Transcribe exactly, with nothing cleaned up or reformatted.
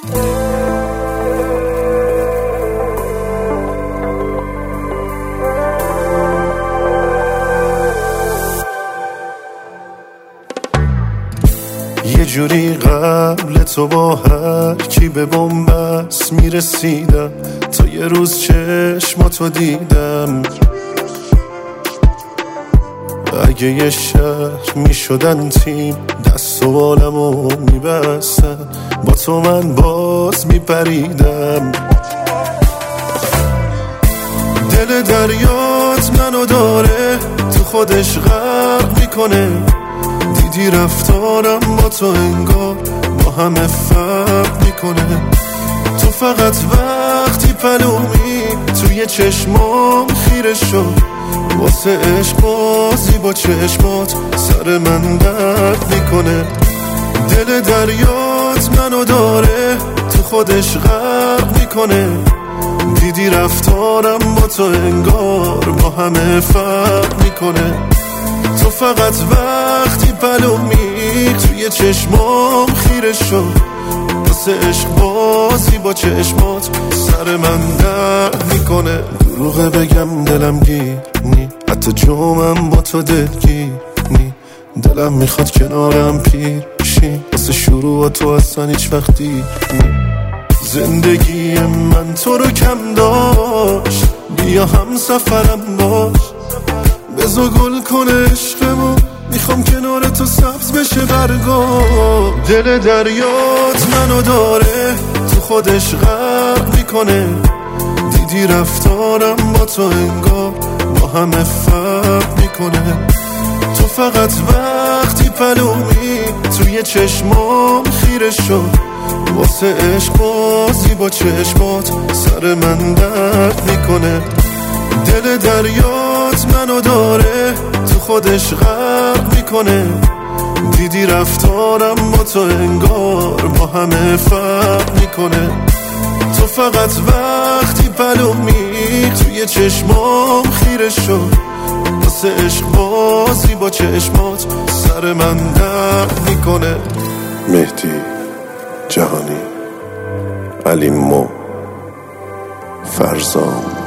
یه جوری قبل تو با هر کی به بنبست میرسیدم، تا یه روز چشماتو دیدم. اگه یه شهر میشدن تیم، دست و بالمو میبستن، با تو من باز میپریدم. دل دریات منو داره تو خودش غرق میکنه، دیدی رفتارم با تو انگار با همه فرق میکنه. تو فقط وقتی پلومی توی چشمام خیره شد، واسه عشق بازی با چشمات سر من درد میکنه. دل دریات منو داره تو خودش غرق میکنه، دیدی رفتارم با تو انگار با همه فرق میکنه. تو فقط وقتی پلومی توی چشمام خیره شد، واسه عشق بازی با چشمات سر من درد میکنه. دروغه بگم دلم گیر نی، حتی جومم با تو دلگیر نی. دلم میخواد کنارم پیر شی، واسه شروع تو اصلا هیچ وقتی نی. زندگی من تو رو کم داشت، بیا هم سفرم باش، بزا گل کنه عشقمو، میخوام کنار تو سبز بشه برگا. دل دریات منو داره تو خودش غرق میکنه، دیدی رفتارم با تو انگار با همه فرق میکنه. تو فقط وقتی پلومی توی چشمام خیره شد، واسه عشق بازی با چشمات سر من درد میکنه. دل دریات منو داره تو خودش غرق میکنه، دیدی رفتارم با تو انگار با همه فرق میکنه. تو فقط وقتی پلومی توی چشمام خیره شد، واسه عشق بازی با چشمات سر من درد میکنه. مهدی جهانی، علی مو، فرزام